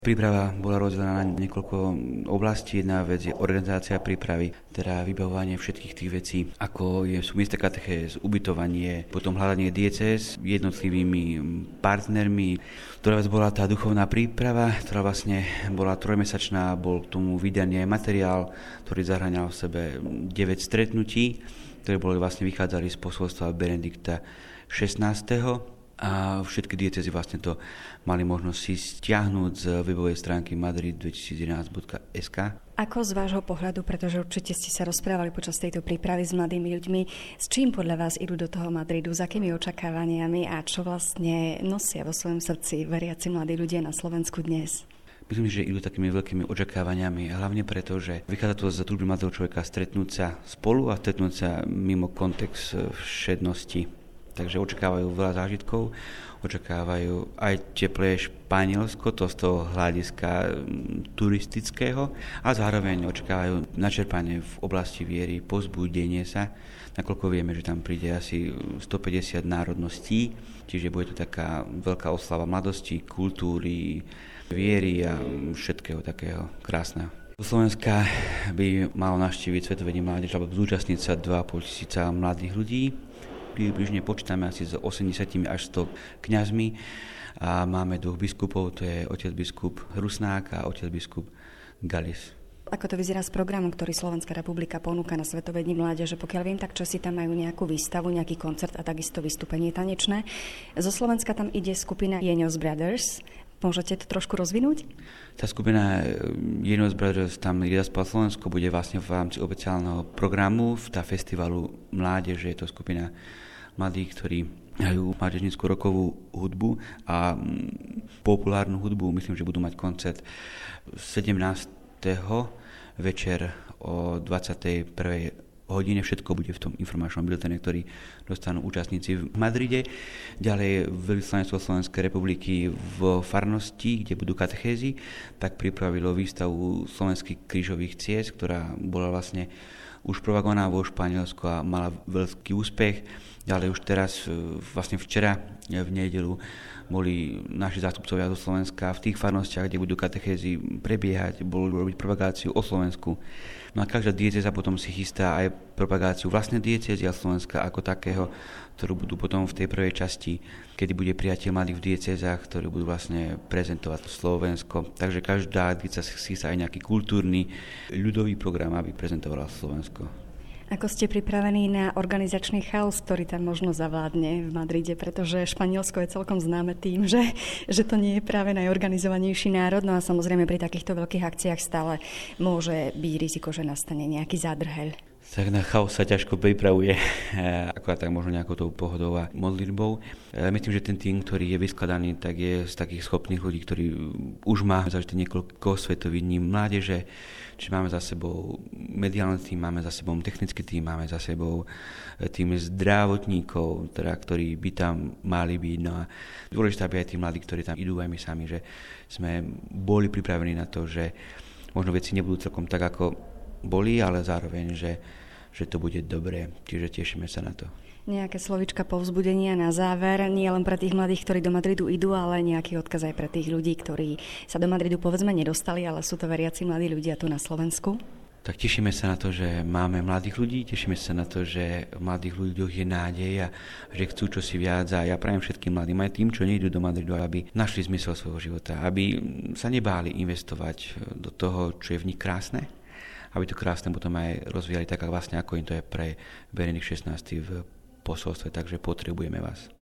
Príprava bola rozdelená na niekoľko oblastí. Jedna vec je organizácia prípravy, teda vybavovanie všetkých tých vecí, ako sú miesta katechéz, ubytovanie, potom hľadanie diecéz jednotlivými partnermi. Druhá vec bola tá duchovná príprava, ktorá vlastne bola trojmesačná, bol k tomu vydaný aj materiál, ktorý zahŕňal v sebe 9 stretnutí, ktoré vlastne vychádzali z posolstva Benedikta XVI. A všetky diecézy vlastne to mali možnosť si stiahnuť z webovej stránky madrid2011.sk. Ako z vášho pohľadu, pretože určite ste sa rozprávali počas tejto prípravy s mladými ľuďmi, s čím podľa vás idú do toho Madridu, s akými očakávaniami a čo vlastne nosia vo svojom srdci veriaci mladí ľudia na Slovensku dnes? Myslím, že idú takými veľkými očakávaniami, hlavne preto, že vychádza to z túžby mladého človeka stretnúť sa spolu a stretnúť sa mimo kontext všednosti. Takže očakávajú veľa zážitkov, očakávajú aj teplé Španielsko, to z toho hľadiska turistického, a zároveň očakávajú načerpanie v oblasti viery, povzbudenie sa, nakoľko vieme, že tam príde asi 150 národností, čiže bude to taká veľká oslava mladosti, kultúry, viery a všetkého takého krásneho. Do Slovenska by malo navštíviť Svetové dni mládeže alebo zúčastniť sa 2,5 tisíca mladých ľudí. Približne počítame asi s 80 až 100 kňazmi a máme dvoch biskupov, to je otec biskup Rusnák a otec biskup Galis. Ako to vyzerá s programom, ktorý Slovenská republika ponúka na Svetové dni mládeže? Pokiaľ viem, tak Česi tam majú nejakú výstavu, nejaký koncert a takisto vystúpenie tanečné. Zo Slovenska tam ide skupina Jeňos Brothers. Môžete to trošku rozvinúť? Tá skupina Jeňos Brothers tam ide po Slovensku, bude vlastne v rámci oficiálneho programu tá festivalu mládeže. Je to skupina mladých, ktorí hrajú mládežnícku rokovú hudbu a populárnu hudbu. Myslím, že budú mať koncert 17. večer o 21. hodine. Všetko bude v tom informačnom biltene, ktorý dostanú účastníci v Madride. Ďalej veľvyslanectvo Slovenskej republiky v farnosti, kde budú katechézy, tak pripravilo výstavu slovenských krížových ciest, ktorá bola vlastne už propagovaná vo Španielsku a mala veľký úspech. Ďalej už teraz, vlastne včera v nedeľu, boli naši zástupcovia zo Slovenska v tých farnostiach, kde budú katechézy prebiehať, boli robiť propagáciu o Slovensku. No a každá diecéza potom si chystá aj propagáciu vlastnej diecézy a Slovenska ako takého, ktorú budú potom v tej prvej časti, kedy bude prijatie mladých v diecézach, ktorí budú vlastne prezentovať Slovensko. Takže každá diecéza si chystá aj nejaký kultúrny, ľudový program, aby prezentovala Slovensko. Ako ste pripravení na organizačný chaos, ktorý tam možno zavládne v Madride, pretože Španielsko je celkom známe tým, že to nie je práve najorganizovanejší národ, no a samozrejme pri takýchto veľkých akciách stále môže byť riziko, že nastane nejaký zádrheľ. Tak na chaos sa ťažko pripravuje, akorát tak možno nejakou tou pohodou a modlitbou. Myslím, že ten tým, ktorý je vyskladaný, tak je z takých schopných ľudí, ktorí už má zažité niekoľko svetových dní mládeže, čiže máme za sebou mediálny tým, máme za sebou technický tým, máme za sebou tým zdravotníkov, teda, ktorí by tam mali byť. No a dôležité, aby aj tí mladí, ktorí tam idú, aj my sami, že sme boli pripravení na to, že možno veci nebudú celkom tak, ako boli, ale zároveň, že to bude dobré. Čiže tešíme sa na to. Nejaké slovička povzbudenia na záver, nie len pre tých mladých, ktorí do Madridu idú, ale nejaký odkaz aj pre tých ľudí, ktorí sa do Madridu povedzme nedostali, ale sú to veriaci mladí ľudia tu na Slovensku. Tak tešíme sa na to, že máme mladých ľudí, tešíme sa na to, že v mladých ľuďoch je nádej a že chcú čosi viac. A ja prajem všetkým mladým, aj tým, čo nejdú do Madridu, aby našli zmysel svojho života, aby sa nebáli investovať do toho, čo je v nich krásne, aby to krásne potom aj rozvíjali tak, vlastne ako im to je pre Benedikt XVI v posolstve, takže potrebujeme vás.